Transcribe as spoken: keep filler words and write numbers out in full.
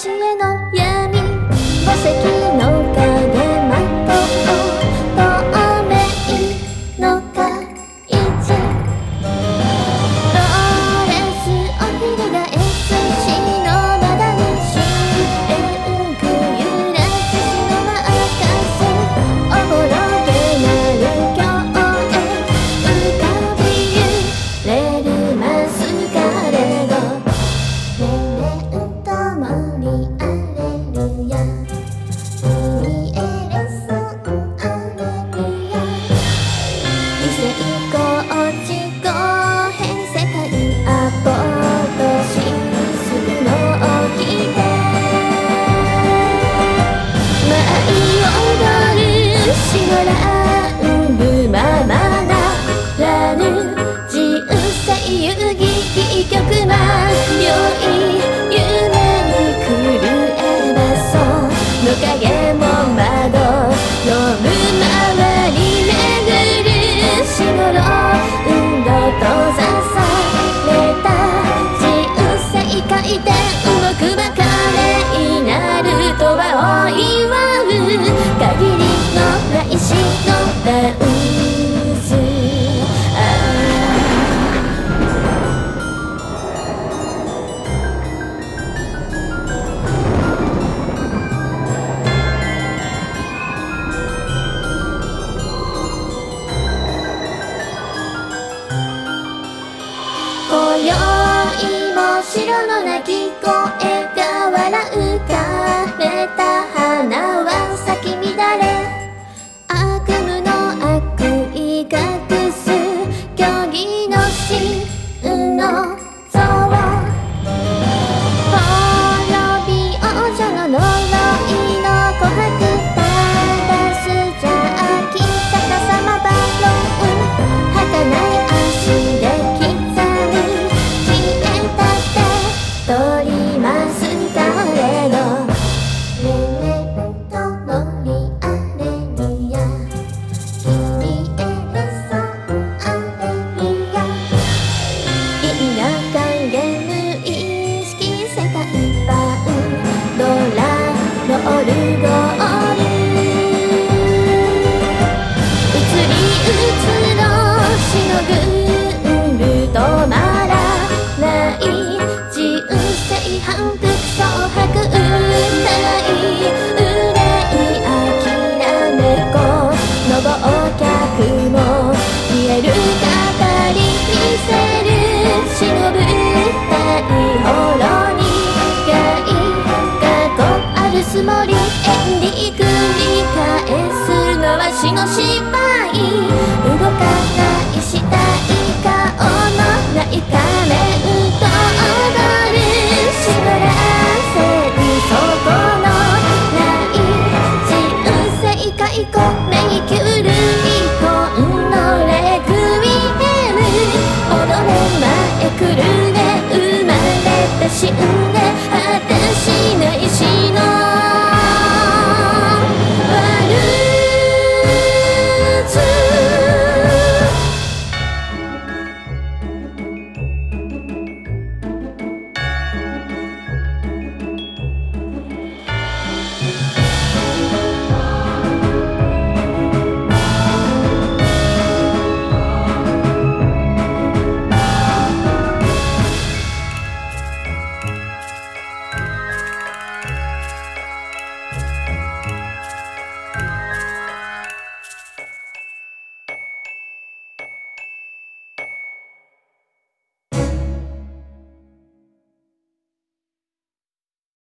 私への闇宝石の影まとう透明の海地ローレスお翻すしのまだに深淵く揺らすしのまかすおぼろげなる今日へ浮かび揺れるマスカレードレレンともりアレルヤイエレソンアレルヤ異性交地公変世界アポトシスの起点舞い踊るシノラングままならぬ人生遊戯曲迷い夢に狂えばそうの影も窓のむ回り巡るしごろ運動とざされた人生回転動くばかれになるとはを祝う限りの来世のダンス今宵も城の鳴き声が笑う枯れた花は咲き乱れ悪夢の悪意隠す虚偽の真の像滅び王女の呪いの琥珀ただすじゃき逆さまバロン儚い足で刻む消えたって取りますカレドレレンともりアレルヤ君エレソンアレルヤ因果関係無意識世界版ドラロールゴール移り移ろしのぐる止まらない人生反復蒼白歌い憂い諦めこの忘却も言える語り見せる忍ぶ大滅にがい過去あるつもり縁に繰り返すのは死の失敗動かないしたい顔のない仮面と踊る絞らせるそこのない人生解雇